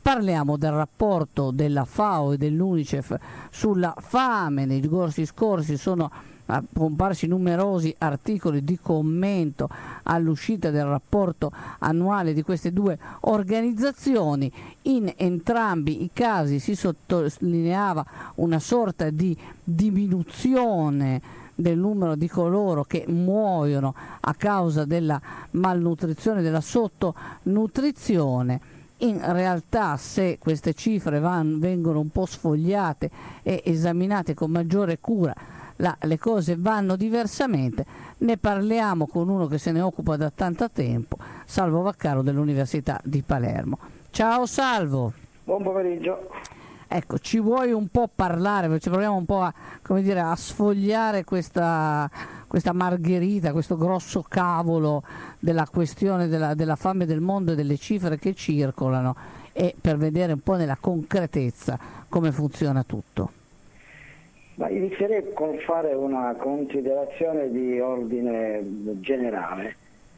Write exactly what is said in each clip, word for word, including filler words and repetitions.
parliamo del rapporto della FAO e dell'UNICEF sulla fame. Nei giorni scorsi sono comparsi numerosi articoli di commento all'uscita del rapporto annuale di queste due organizzazioni. In entrambi i casi si sottolineava una sorta di diminuzione del numero di coloro che muoiono a causa della malnutrizione, della sottonutrizione. In realtà, se queste cifre van, vengono un po' sfogliate e esaminate con maggiore cura, La, le cose vanno diversamente. Ne parliamo con uno che se ne occupa da tanto tempo, Salvo Vaccaro dell'Università di Palermo. Ciao Salvo. Buon pomeriggio. Ecco, ci vuoi un po' parlare, ci proviamo un po' a, come dire, a sfogliare questa, questa margherita, questo grosso cavolo della questione della, della fame del mondo e delle cifre che circolano, e per vedere un po' nella concretezza come funziona tutto. Ma inizierei con fare una considerazione di ordine generale.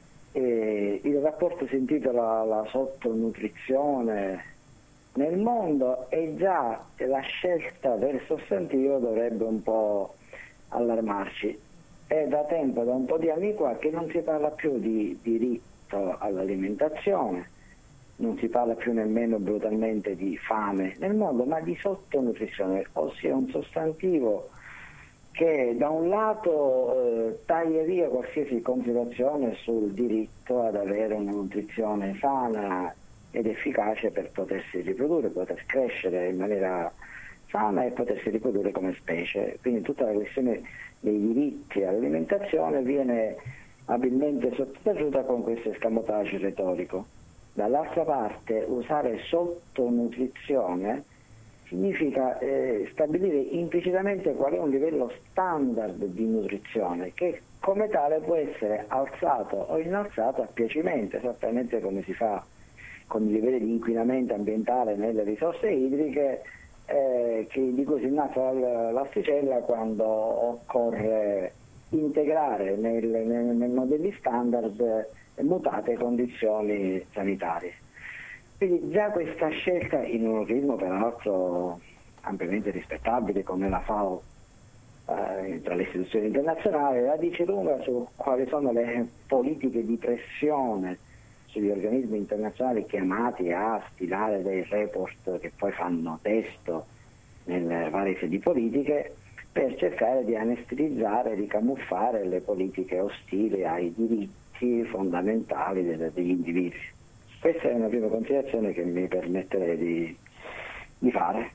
E il rapporto si intitola La sottonutrizione nel mondo, e già la scelta del sostantivo dovrebbe un po' allarmarci. È da tempo, da un po' di anni qua, che non si parla più di diritto all'alimentazione, non si parla più nemmeno brutalmente di fame nel mondo, ma di sottonutrizione, ossia un sostantivo che da un lato eh, taglia via qualsiasi considerazione sul diritto ad avere una nutrizione sana ed efficace per potersi riprodurre, poter crescere in maniera sana e potersi riprodurre come specie. Quindi tutta la questione dei diritti all'alimentazione viene abilmente sottotaciuta con questo escamotage retorico. Dall'altra parte, usare sottonutrizione significa eh, stabilire implicitamente qual è un livello standard di nutrizione che come tale può essere alzato o innalzato a piacimento, esattamente come si fa con i livelli di inquinamento ambientale nelle risorse idriche, eh, che, di cui si innalza l'asticella quando occorre integrare nel, nel, nei modelli standard mutate condizioni sanitarie. Quindi già questa scelta, in un organismo peraltro ampiamente rispettabile come la FAO eh, tra le istituzioni internazionali, la dice lunga su quali sono le politiche di pressione sugli organismi internazionali chiamati a stilare dei report che poi fanno testo nelle varie sedi politiche, per cercare di anestetizzare, di camuffare le politiche ostili ai diritti fondamentali degli individui. Questa è una prima considerazione che mi permetterei di, di fare.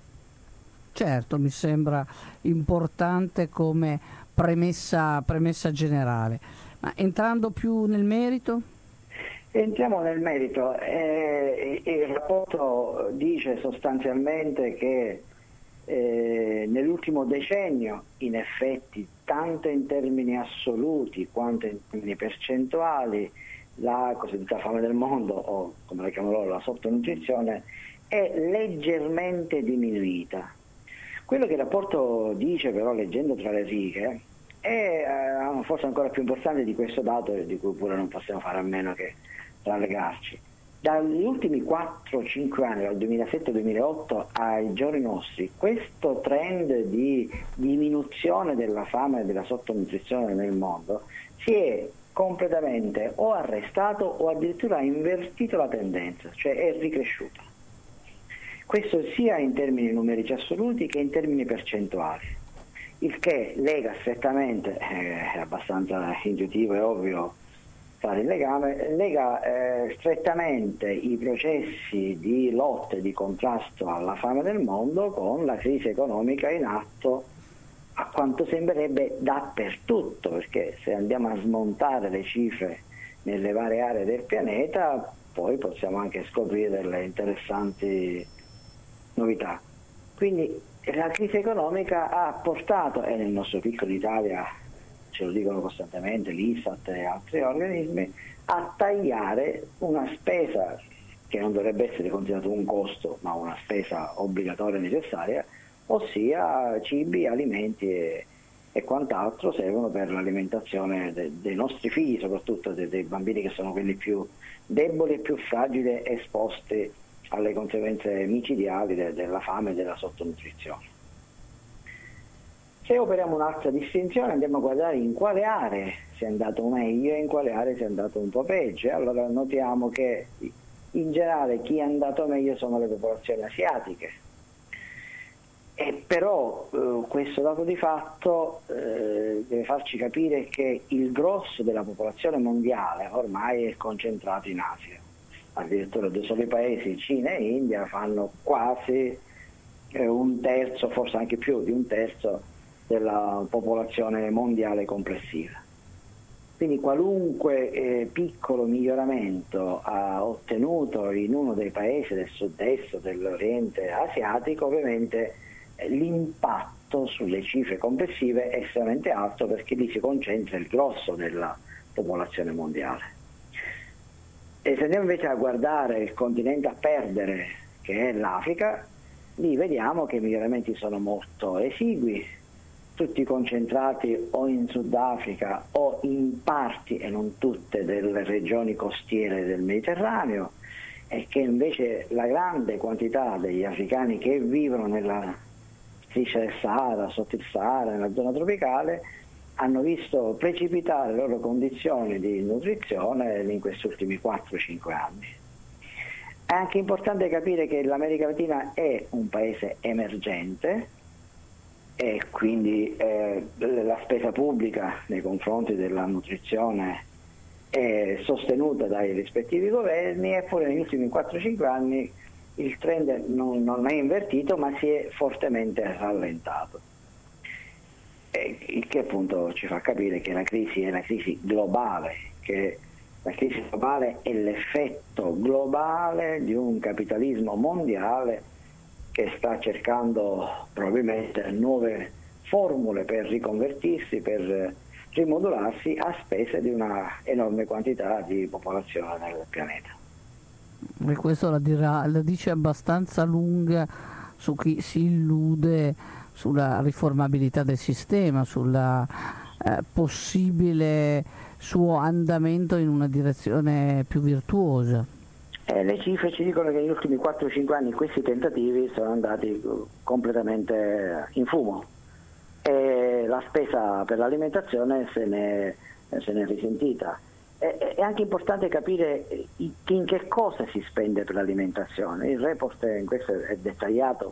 Certo, mi sembra importante come premessa, premessa generale. Ma entrando più nel merito? Entriamo nel merito. Eh, il rapporto dice sostanzialmente che eh, nell'ultimo decennio, in effetti, tanto in termini assoluti quanto in termini percentuali, la cosiddetta fame del mondo, o come la chiamano loro, la sottonutrizione, è leggermente diminuita. Quello che il rapporto dice però, leggendo tra le righe, è eh, forse ancora più importante di questo dato, di cui pure non possiamo fare a meno che rallegarci. Dagli ultimi quattro cinque anni, dal duemilasette duemilaotto ai giorni nostri, questo trend di diminuzione della fame e della sottonutrizione nel mondo si è completamente o arrestato o addirittura ha invertito la tendenza, cioè è ricresciuta. Questo sia in termini numerici assoluti che in termini percentuali, il che lega strettamente, eh, è abbastanza intuitivo e ovvio fare il legame, lega eh, strettamente i processi di lotta e di contrasto alla fame del mondo con la crisi economica in atto, a quanto sembrerebbe dappertutto, perché se andiamo a smontare le cifre nelle varie aree del pianeta, poi possiamo anche scoprire delle interessanti novità. Quindi la crisi economica ha portato, e nel nostro piccolo Italia ce lo dicono costantemente l'Istat e altri organismi, a tagliare una spesa che non dovrebbe essere considerata un costo, ma una spesa obbligatoria e necessaria, ossia cibi, alimenti e, e quant'altro servono per l'alimentazione de, dei nostri figli, soprattutto dei, dei bambini che sono quelli più deboli e più fragili, esposti alle conseguenze micidiali de- della fame e della sottonutrizione. Se operiamo un'altra distinzione, andiamo a guardare in quale aree si è andato meglio e in quale aree si è andato un po' peggio. Allora notiamo che in generale chi è andato meglio sono le popolazioni asiatiche. E però eh, questo dato di fatto eh, deve farci capire che il grosso della popolazione mondiale ormai è concentrato in Asia. Addirittura due soli paesi, Cina e India, fanno quasi eh, un terzo, forse anche più di un terzo della popolazione mondiale complessiva. Quindi qualunque eh, piccolo miglioramento ha ottenuto in uno dei paesi del sud-est o dell'oriente asiatico, ovviamente eh, l'impatto sulle cifre complessive è estremamente alto, perché lì si concentra il grosso della popolazione mondiale. E se andiamo invece a guardare il continente a perdere, che è l'Africa, lì vediamo che i miglioramenti sono molto esigui, tutti concentrati o in Sudafrica o in parti, e non tutte, delle regioni costiere del Mediterraneo, e che invece la grande quantità degli africani che vivono nella striscia del Sahara, sotto il Sahara, nella zona tropicale, hanno visto precipitare le loro condizioni di nutrizione in questi ultimi quattro cinque anni. È anche importante capire che l'America Latina è un paese emergente, e quindi eh, la spesa pubblica nei confronti della nutrizione è sostenuta dai rispettivi governi, eppure negli ultimi quattro cinque anni il trend non, non è invertito, ma si è fortemente rallentato, e il che appunto ci fa capire che la crisi è una crisi globale, che la crisi globale è l'effetto globale di un capitalismo mondiale che sta cercando probabilmente nuove formule per riconvertirsi, per rimodularsi a spese di una enorme quantità di popolazione nel pianeta. E questo la, dirà, la dice abbastanza lunga su chi si illude sulla riformabilità del sistema, sulla eh, possibile suo andamento in una direzione più virtuosa. Eh, le cifre ci dicono che negli ultimi quattro cinque anni questi tentativi sono andati completamente in fumo, e la spesa per l'alimentazione se ne, se ne è risentita. E, è anche importante capire in che cosa si spende per l'alimentazione. Il report in questo è dettagliato,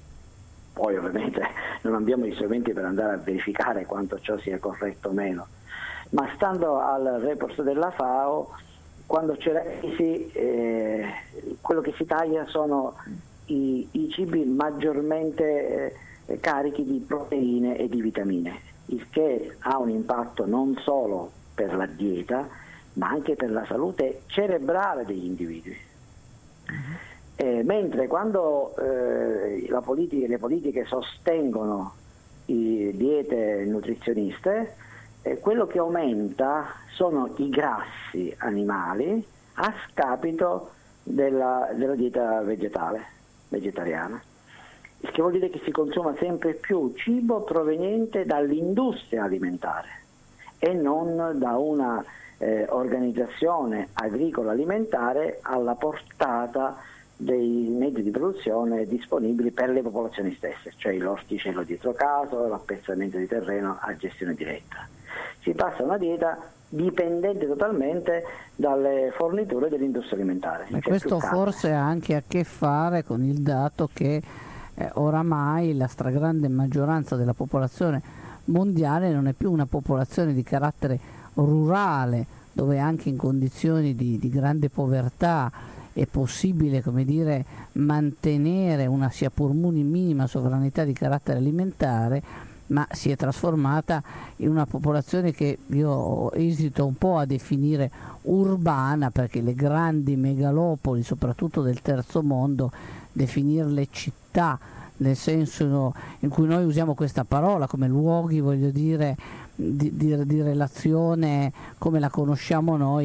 poi ovviamente non abbiamo gli strumenti per andare a verificare quanto ciò sia corretto o meno, ma stando al report della FAO, quando c'è la crisi, eh, quello che si taglia sono i, i cibi maggiormente eh, carichi di proteine e di vitamine, il che ha un impatto non solo per la dieta, ma anche per la salute cerebrale degli individui. Mm-hmm. Eh, mentre quando eh, la politica, le politiche sostengono i diete nutrizioniste, Eh, quello che aumenta sono i grassi animali a scapito della, della dieta vegetale, vegetariana, il che vuol dire che si consuma sempre più cibo proveniente dall'industria alimentare e non da una eh, organizzazione agricola alimentare alla portata dei mezzi di produzione disponibili per le popolazioni stesse, cioè l'orticello dietro casa, l'appezzamento di terreno a gestione diretta. Si passa a una dieta dipendente totalmente dalle forniture dell'industria alimentare. E questo forse ha anche a che fare con il dato che eh, oramai la stragrande maggioranza della popolazione mondiale non è più una popolazione di carattere rurale, dove anche in condizioni di, di grande povertà è possibile, come dire, mantenere una sia pur minima sovranità di carattere alimentare, ma si è trasformata in una popolazione che io esito un po' a definire urbana, perché le grandi megalopoli, soprattutto del terzo mondo, definirle città nel senso in cui noi usiamo questa parola come luoghi, voglio dire, di, di, di relazione come la conosciamo noi, è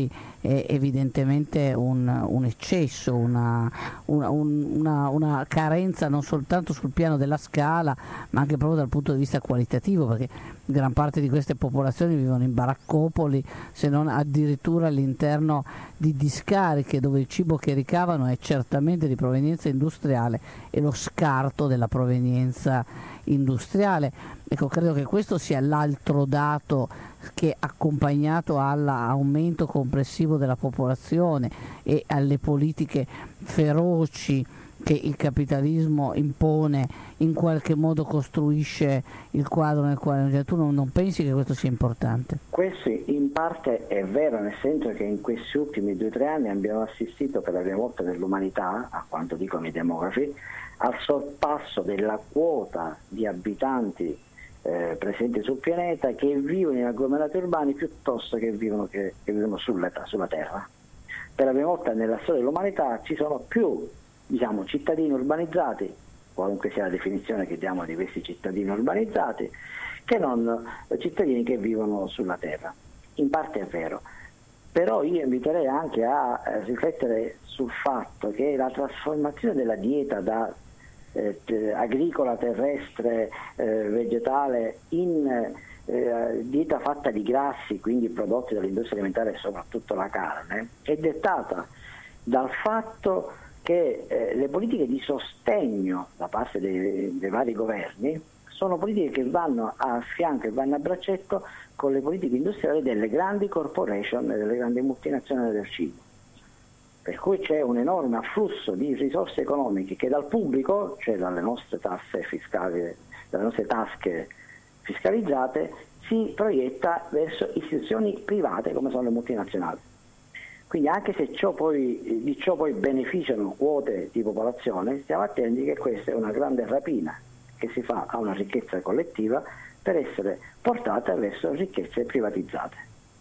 è evidentemente un, un eccesso, una, una, una, una carenza non soltanto sul piano della scala, ma anche proprio dal punto di vista qualitativo, perché gran parte di queste popolazioni vivono in baraccopoli, se non addirittura all'interno di discariche dove il cibo che ricavano è certamente di provenienza industriale e lo scarto della provenienza industriale. Ecco, credo che questo sia l'altro dato che, accompagnato all'aumento complessivo della popolazione e alle politiche feroci che il capitalismo impone, in qualche modo costruisce il quadro nel quale, cioè, tu non, non pensi che questo sia importante? Questo in parte è vero, nel senso che in questi ultimi due o tre anni abbiamo assistito per la prima volta nell'umanità, a quanto dicono i demografi, al sorpasso della quota di abitanti eh, presenti sul pianeta che vivono in agglomerati urbani piuttosto che vivono, che, che vivono sulla, sulla Terra. Per la prima volta nella storia dell'umanità ci sono più, diciamo, cittadini urbanizzati, qualunque sia la definizione che diamo di questi cittadini urbanizzati, che non cittadini che vivono sulla Terra. In parte è vero, però io inviterei anche a eh, riflettere sul fatto che la trasformazione della dieta da eh, t- agricola, terrestre, eh, vegetale in eh, dieta fatta di grassi, quindi prodotti dall'industria alimentare e soprattutto la carne, è dettata dal fatto che eh, le politiche di sostegno da parte dei, dei vari governi sono politiche che vanno a fianco e vanno a braccetto con le politiche industriali delle grandi corporation e delle grandi multinazionali del cibo. Per cui c'è un enorme afflusso di risorse economiche che dal pubblico, cioè dalle nostre tasse fiscali, dalle nostre tasche fiscalizzate, si proietta verso istituzioni private come sono le multinazionali. Quindi anche se ciò poi, di ciò poi beneficiano quote di popolazione, stiamo attenti che questa è una grande rapina che si fa a una ricchezza collettiva per essere portata verso ricchezze privatizzate.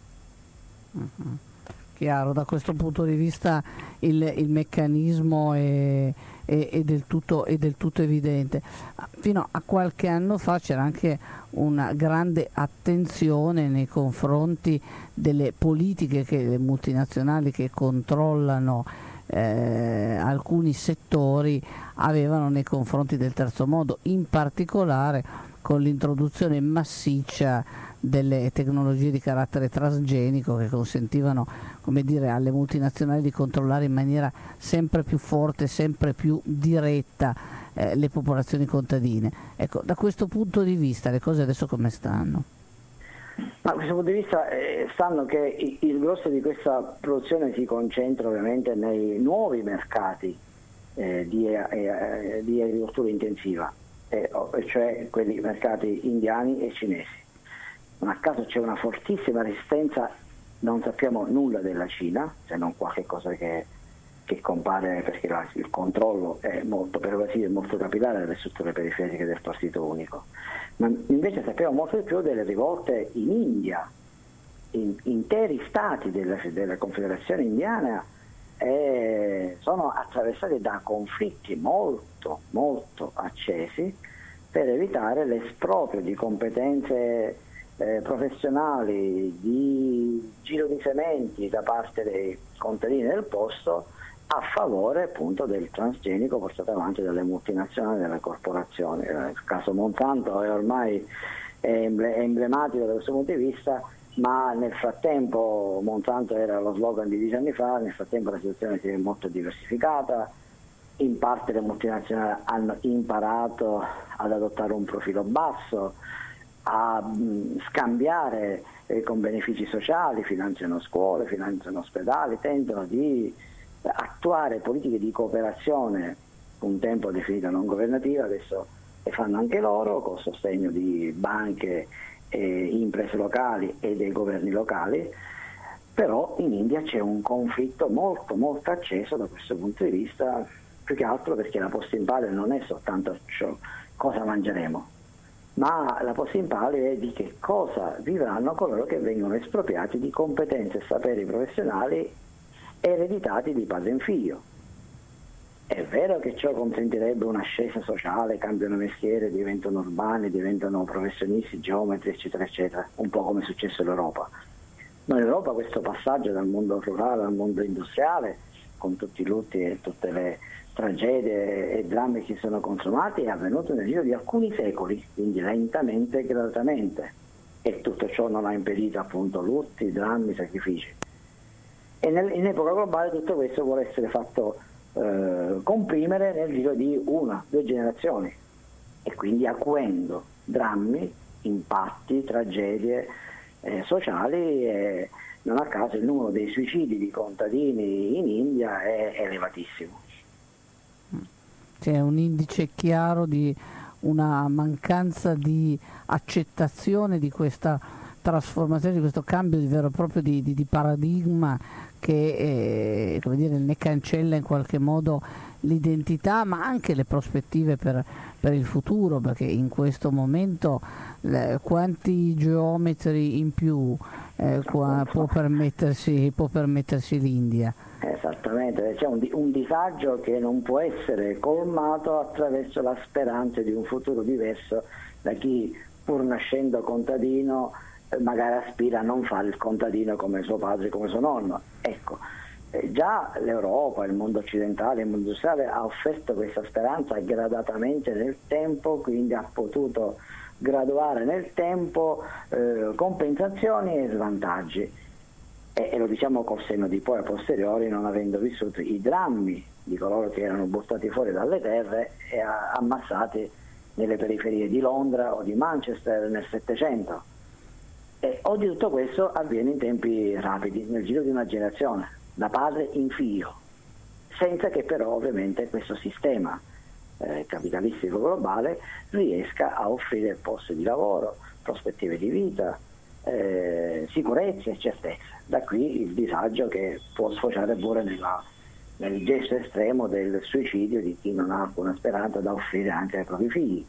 Mm-hmm. Chiaro, da questo punto di vista il, il meccanismo è, è, è, del tutto, è del tutto evidente. Fino a qualche anno fa c'era anche una grande attenzione nei confronti delle politiche che le multinazionali che controllano eh, alcuni settori avevano nei confronti del terzo mondo, in particolare con l'introduzione massiccia delle tecnologie di carattere transgenico che consentivano, come dire, alle multinazionali di controllare in maniera sempre più forte, sempre più diretta eh, le popolazioni contadine. Ecco, da questo punto di vista le cose adesso come stanno? Ma da questo punto di vista eh, stanno che il, il grosso di questa produzione si concentra ovviamente nei nuovi mercati eh, di, eh, di agricoltura intensiva, eh, cioè quelli mercati indiani e cinesi. Non a caso c'è una fortissima resistenza, non sappiamo nulla della Cina, se non qualche cosa che, che compare perché la, il controllo è molto pervasivo e molto capillare delle strutture periferiche del partito unico. Ma invece sappiamo molto di più delle rivolte in India, in, interi stati della, della Confederazione Indiana eh, sono attraversati da conflitti molto, molto accesi per evitare l'esproprio di competenze Eh, professionali, di giro di sementi da parte dei contadini del posto a favore appunto del transgenico portato avanti dalle multinazionali e dalle corporazioni. Eh, il caso Monsanto è ormai è emblematico da questo punto di vista, ma nel frattempo Monsanto era lo slogan di dieci anni fa, nel frattempo la situazione si è molto diversificata, in parte le multinazionali hanno imparato ad adottare un profilo basso, a mh, scambiare eh, con benefici sociali, finanziano scuole, finanziano ospedali, tentano di attuare politiche di cooperazione un tempo definita non governativa, adesso le fanno anche loro con sostegno di banche, e imprese locali e dei governi locali, però in India c'è un conflitto molto molto acceso da questo punto di vista, più che altro perché la posta in palio non è soltanto ciò, cosa mangeremo, ma la posta in palio è di che cosa vivranno coloro che vengono espropriati di competenze e saperi professionali ereditati di padre in figlio. È vero che ciò consentirebbe un'ascesa sociale, cambiano mestiere, diventano urbani, diventano professionisti, geometri, eccetera, eccetera, un po' come è successo in Europa. Noi in Europa questo passaggio dal mondo rurale al mondo industriale, con tutti i lutti e tutte le tragedie e drammi che si sono consumati, è avvenuto nel giro di alcuni secoli, quindi lentamente e gradatamente, e tutto ciò non ha impedito appunto lutti, drammi, sacrifici. E nel, in epoca globale tutto questo vuole essere fatto eh, comprimere nel giro di una, due generazioni, e quindi acuendo drammi, impatti, tragedie eh, sociali, e non a caso il numero dei suicidi di contadini in India è elevatissimo. C'è un indice chiaro di una mancanza di accettazione di questa trasformazione, di questo cambio di vero e proprio di, di, di paradigma che eh, come dire, ne cancella in qualche modo l'identità, ma anche le prospettive per, per il futuro, perché in questo momento eh, quanti geometri in più eh, qua, può, permettersi, può permettersi l'India? Esattamente, c'è un, un disagio che non può essere colmato attraverso la speranza di un futuro diverso da chi, pur nascendo contadino, magari aspira a non fare il contadino come suo padre, come suo nonno. Ecco, eh, già l'Europa, il mondo occidentale, il mondo industriale ha offerto questa speranza gradatamente nel tempo, quindi ha potuto graduare nel tempo eh, compensazioni e svantaggi. E, e lo diciamo col senno di poi a posteriori, non avendo vissuto i drammi di coloro che erano buttati fuori dalle terre e a, ammassati nelle periferie di Londra o di Manchester nel Settecento. E oggi tutto questo avviene in tempi rapidi, nel giro di una generazione, da padre in figlio, senza che però ovviamente questo sistema eh, capitalistico globale riesca a offrire posti di lavoro, prospettive di vita, eh, sicurezza e certezza. Da qui il disagio che può sfociare pure nella, nel gesto estremo del suicidio di chi non ha alcuna speranza da offrire anche ai propri figli.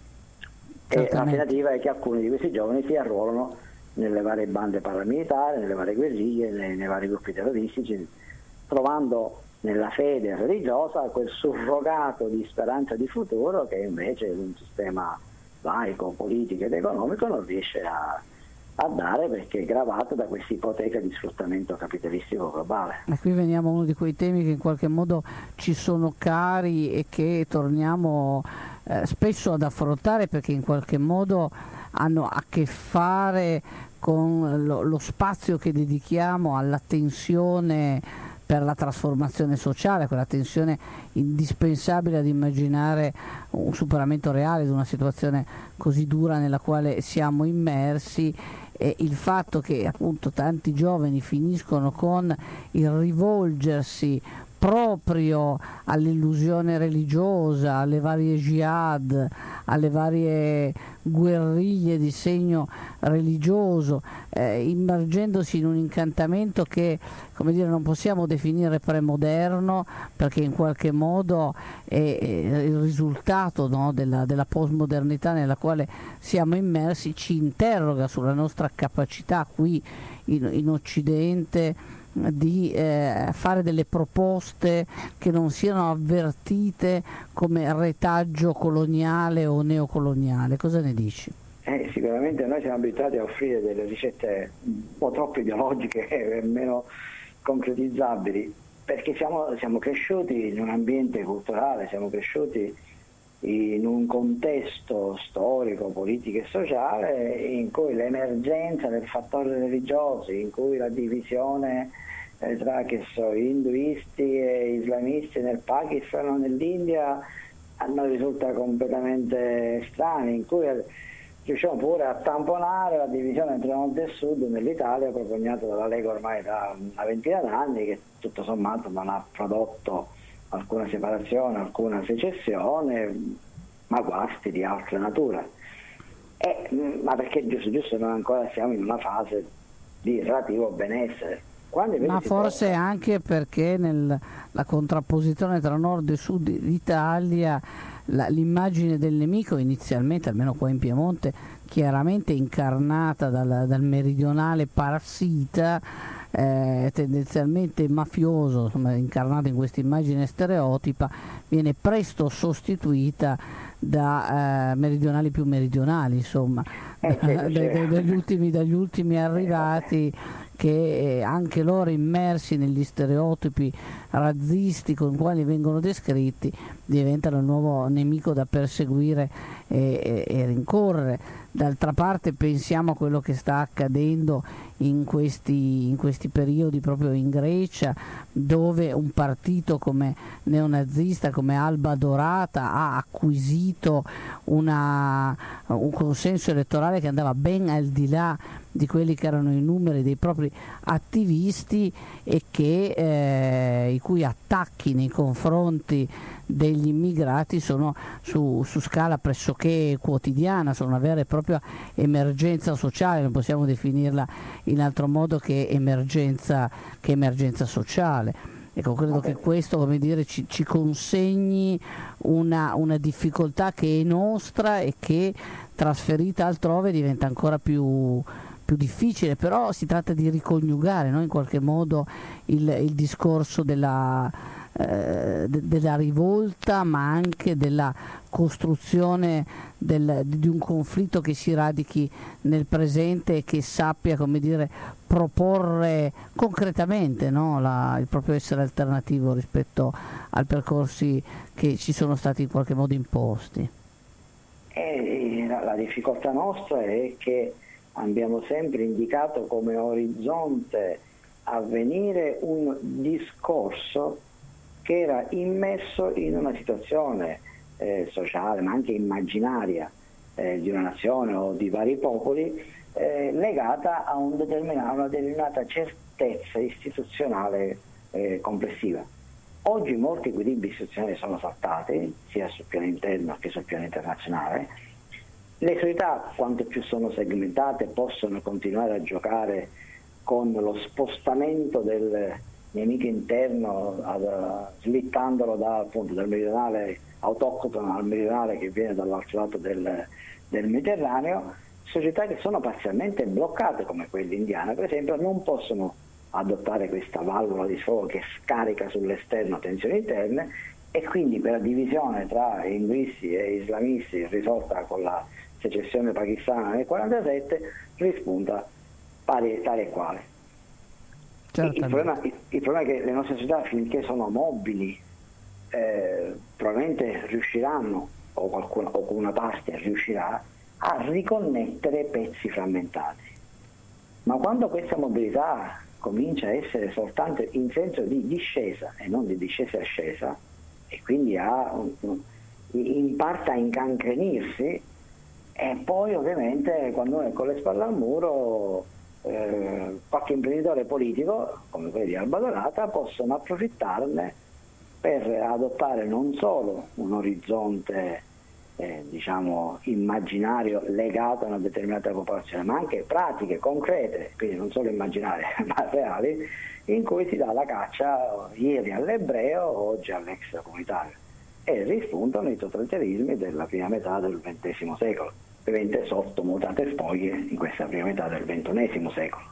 E l'alternativa è che alcuni di questi giovani si arruolano nelle varie bande paramilitari, nelle varie guerriglie, nei, nei vari gruppi terroristici, trovando nella fede religiosa quel surrogato di speranza di futuro che invece un sistema laico, politico ed economico non riesce a, a dare, perché è gravato da questa ipoteca di sfruttamento capitalistico globale. E qui veniamo a uno di quei temi che in qualche modo ci sono cari e che torniamo eh, spesso ad affrontare, perché in qualche modo hanno a che fare con lo, lo spazio che dedichiamo alla tensione per la trasformazione sociale, quella tensione indispensabile ad immaginare un superamento reale di una situazione così dura nella quale siamo immersi, e il fatto che appunto tanti giovani finiscono con il rivolgersi proprio all'illusione religiosa, alle varie jihad, alle varie guerriglie di segno religioso, eh, immergendosi in un incantamento che, come dire, non possiamo definire premoderno, perché in qualche modo è, è il risultato, no, della, della postmodernità nella quale siamo immersi, ci interroga sulla nostra capacità qui in, in Occidente di eh, fare delle proposte che non siano avvertite come retaggio coloniale o neocoloniale. Cosa ne dici? Eh, sicuramente noi siamo abituati a offrire delle ricette un po' troppo ideologiche e meno concretizzabili, perché siamo, siamo cresciuti in un ambiente culturale, siamo cresciuti in un contesto storico, politico e sociale in cui l'emergenza del fattore religioso, in cui la divisione eh, tra che so, induisti e islamisti nel Pakistan o nell'India a noi risulta completamente strana, in cui riusciamo pure a tamponare la divisione tra nord e sud nell'Italia propugnata dalla Lega ormai da una ventina d'anni, che tutto sommato non ha prodotto alcuna separazione, alcuna secessione, ma guasti di altra natura. E, ma perché giusto giusto noi ancora siamo in una fase di relativo benessere. Ma forse porta... anche perché nella contrapposizione tra nord e sud d'Italia la, l'immagine del nemico inizialmente, almeno qua in Piemonte, chiaramente incarnata dal, dal meridionale parassita, eh, tendenzialmente mafioso, insomma, incarnato in questa immagine stereotipa, viene presto sostituita da eh, meridionali più meridionali, insomma, eh, c'è, c'è. dagli, ultimi, dagli ultimi arrivati che eh, anche loro immersi negli stereotipi razzisti con i quali vengono descritti diventano il nuovo nemico da perseguire e, e, e rincorrere. D'altra parte pensiamo a quello che sta accadendo in questi, in questi periodi proprio in Grecia, dove un partito come neonazista come Alba Dorata ha acquisito una, un consenso elettorale che andava ben al di là di quelli che erano i numeri dei propri attivisti e che, eh, i cui attacchi nei confronti degli immigrati sono su, su scala pressoché quotidiana, sono una vera e propria emergenza sociale, non possiamo definirla in altro modo che emergenza, che emergenza sociale. Ecco, credo okay. che questo, come dire, ci, ci consegni una, una difficoltà che è nostra e che trasferita altrove diventa ancora più, più difficile, però si tratta di riconiugare, no? In qualche modo il, il discorso della, eh, de, della rivolta, ma anche della costruzione del, di un conflitto che si radichi nel presente e che sappia, come dire, proporre concretamente, no? La, il proprio essere alternativo rispetto ai percorsi che ci sono stati in qualche modo imposti. E la, la difficoltà nostra è che abbiamo sempre indicato come orizzonte a venire un discorso che era immesso in una situazione eh, sociale, ma anche immaginaria eh, di una nazione o di vari popoli, eh, legata a, un determinato, una determinata certezza istituzionale eh, complessiva. Oggi molti equilibri istituzionali sono saltati, sia sul piano interno che sul piano internazionale. Le società, quanto più sono segmentate, possono continuare a giocare con lo spostamento del nemico interno, ad, slittandolo da, appunto, dal meridionale autoctono al meridionale che viene dall'altro lato del, del Mediterraneo. Società che sono parzialmente bloccate, come quella indiana per esempio, non possono adottare questa valvola di sfogo che scarica sull'esterno tensioni interne, e quindi per la divisione tra induisti e islamisti risolta con la secessione pakistana nel quarantasette rispunta pari, tale e quale. Il problema, il, il problema è che le nostre società, finché sono mobili, eh, probabilmente riusciranno, o qualcuna, o una parte riuscirà a riconnettere pezzi frammentati, ma quando questa mobilità comincia a essere soltanto in senso di discesa e non di discesa e ascesa, e quindi a, in parte a incancrenirsi, e poi ovviamente quando uno è con le spalle al muro, eh, qualche imprenditore politico come quelli di Alba Dorata possono approfittarne per adottare non solo un orizzonte eh, diciamo immaginario legato a una determinata popolazione, ma anche pratiche concrete, quindi non solo immaginarie ma reali, in cui si dà la caccia ieri all'ebreo, oggi all'extracomunitario, e rispuntano i totalitarismi della prima metà del ventesimo secolo, ovviamente sotto mutate spoglie in questa prima metà del ventunesimo secolo.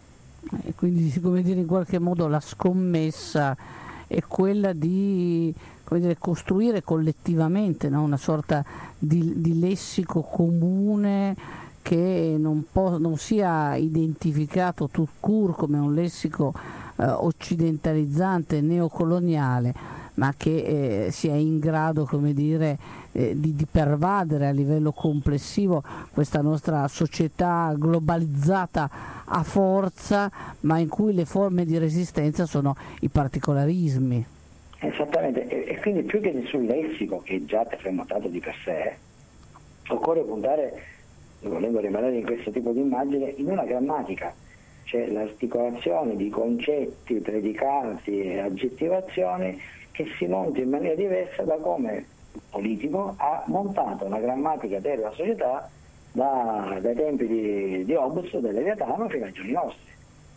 E quindi, come dire, in qualche modo la scommessa è quella di, come dire, costruire collettivamente, no? Una sorta di, di lessico comune che non, po- non sia identificato tout court come un lessico eh, occidentalizzante, neocoloniale, ma che eh, sia in grado, come dire, eh, di, di pervadere a livello complessivo questa nostra società globalizzata a forza, ma in cui le forme di resistenza sono i particolarismi. Esattamente, e, e quindi più che sul lessico, che è già terremotato di per sé, occorre puntare, volendo rimanere in questo tipo di immagine, in una grammatica, cioè l'articolazione di concetti, predicati e aggettivazioni che si monti in maniera diversa da come il politico ha montato una grammatica della società da, dai tempi di, di Hobbes, del Leviatano, fino ai giorni nostri,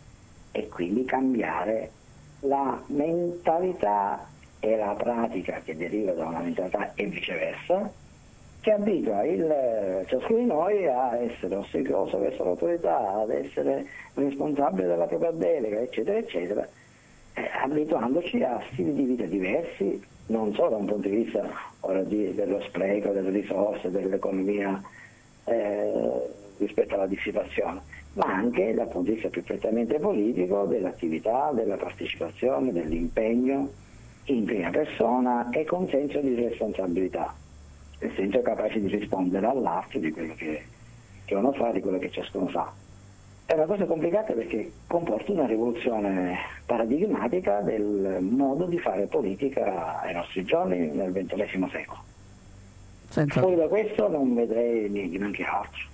e quindi cambiare la mentalità e la pratica che deriva da una mentalità e viceversa, che abitua il, ciascuno di noi a essere ossequioso verso l'autorità, ad essere responsabile della propria delega, eccetera, eccetera, eh, abituandoci a stili di vita diversi, non solo da un punto di vista ora di, dello spreco, delle risorse, dell'economia eh, rispetto alla dissipazione, ma anche dal punto di vista più prettamente politico dell'attività, della partecipazione, dell'impegno in prima persona e con senso di responsabilità, nel senso capace di rispondere all'atto di quello che, che uno fa, di quello che ciascuno fa. È una cosa complicata perché comporta una rivoluzione paradigmatica del modo di fare politica ai nostri giorni nel ventunesimo secolo. Senza... Fuori da questo non vedrei neanche altro.